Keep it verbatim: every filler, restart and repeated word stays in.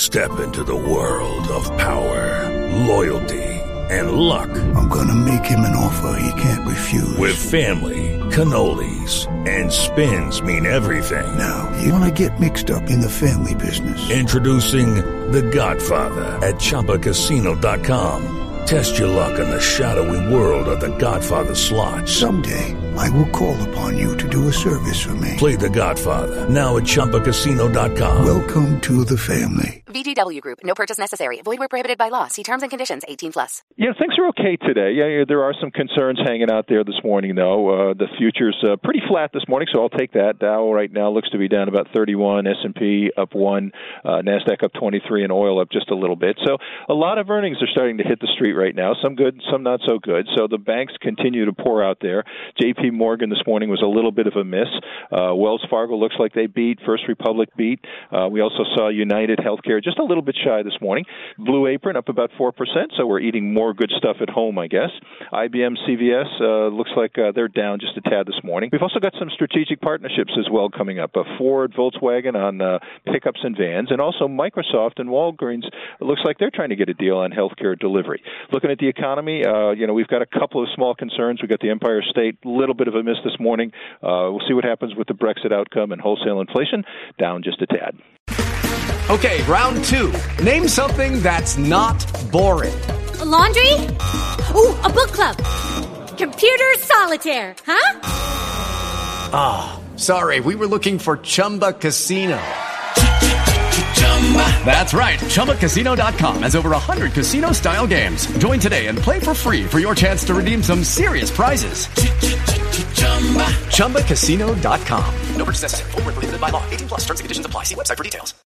Step into the world of power, loyalty, and luck. I'm gonna make him an offer he can't refuse. With family, cannolis, and spins mean everything. Now, you wanna get mixed up in the family business. Introducing The Godfather at Chumba Casino dot com. Test your luck in the shadowy world of The Godfather slot. Someday, I will call upon you to do a service for me. Play The Godfather now at Chumba Casino dot com. Welcome to the family. V G W Group. No purchase necessary. Void where prohibited by law. See terms and conditions. eighteen plus. Yeah, things are okay today. Yeah, yeah, there are some concerns hanging out there this morning, though. Uh, the future's uh, pretty flat this morning, so I'll take that. Dow right now looks to be down about thirty-one. S and P up one. Uh, NASDAQ up twenty-three, and oil up just a little bit. So a lot of earnings are starting to hit the street right now. Some good, some not so good. So the banks continue to pour out there. J P Morgan this morning was a little bit of a miss. Uh, Wells Fargo looks like they beat. First Republic beat. Uh, we also saw United Healthcare just a little bit shy this morning. Blue Apron up about four percent, so we're eating more good stuff at home, I guess. I B M C V S uh, looks like uh, they're down just a tad this morning. We've also got some strategic partnerships as well coming up. Uh, Ford, Volkswagen on uh, pickups and vans, and also Microsoft and Walgreens. It looks like they're trying to get a deal on healthcare delivery. Looking at the economy, uh, you know, we've got a couple of small concerns. We've got the Empire State, a little bit of a miss this morning. Uh, we'll see what happens with the Brexit outcome and wholesale inflation, down just a tad. Okay, round two. Name something that's not boring. A laundry? Ooh, a book club. Computer solitaire, huh? Ah, oh, sorry, we were looking for Chumba Casino. That's right, Chumba Casino dot com has over one hundred casino-style games. Join today and play for free for your chance to redeem some serious prizes. Chumba Casino dot com. No purchase necessary. Void where prohibited by law. eighteen plus. Terms and conditions apply. See website for details.